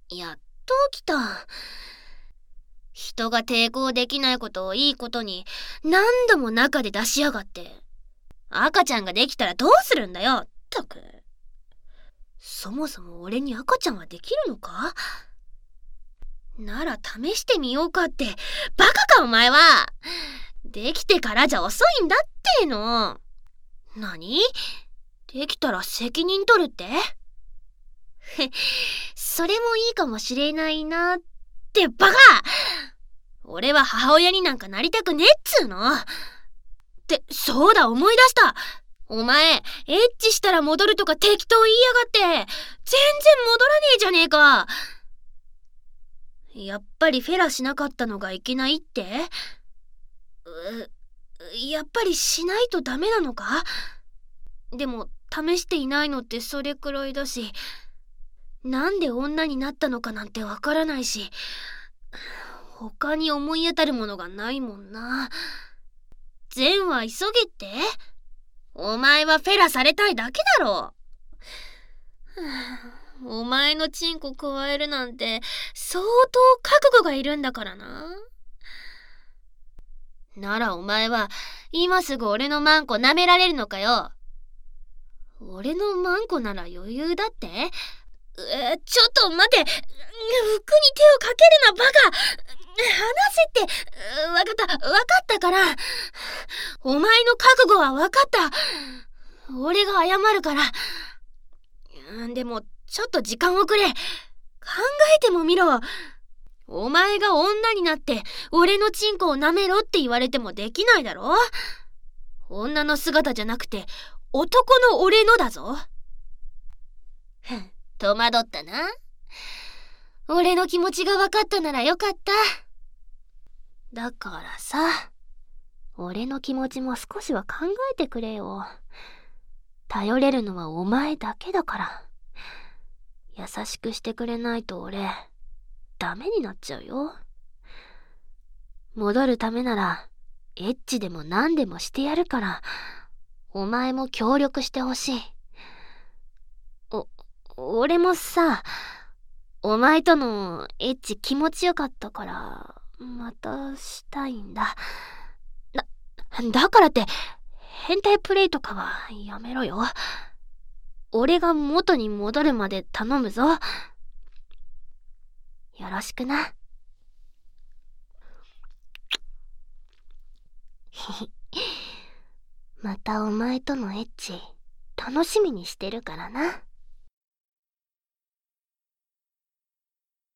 やっと起きた。人が抵抗できないことをいいことに何度も中で出しやがって。赤ちゃんができたらどうするんだよ、ったく。そもそも俺に赤ちゃんはできるのか？なら試してみようかって。バカかお前は。できてからじゃ遅いんだっての。何？できたら責任取るって？それもいいかもしれないなってバカ！俺は母親になんかなりたくねえっつーの。ってそうだ、思い出した。お前エッチしたら戻るとか適当言いやがって。全然戻らねえじゃねえか。やっぱりフェラしなかったのがいけないって？やっぱりしないとダメなのか？でも試していないのってそれくらいだし、なんで女になったのかなんてわからないし、他に思い当たるものがないもんな。善は急げって？お前はフェラされたいだけだろ。お前のチンコ加えるなんて相当覚悟がいるんだからな。ならお前は今すぐ俺のマンコ舐められるのかよ。俺のマンコなら余裕だって？ちょっと待って。服に手をかけるなバカ。離せって。わかったから。お前の覚悟はわかった。俺が謝るから。でもちょっと時間をくれ。考えてもみろ。お前が女になって俺のチンコを舐めろって言われてもできないだろ。女の姿じゃなくて男の俺のだぞ。戸惑ったな。俺の気持ちが分かったならよかった。だからさ、俺の気持ちも少しは考えてくれよ。頼れるのはお前だけだから。優しくしてくれないと俺ダメになっちゃうよ。戻るためならエッチでも何でもしてやるから、お前も協力してほしい。俺もさ、お前とのエッチ気持ちよかったからまたしたいんだ。だからって変態プレイとかはやめろよ。俺が元に戻るまで頼むぞ。よろしくな。またお前とのエッチ楽しみにしてるからな。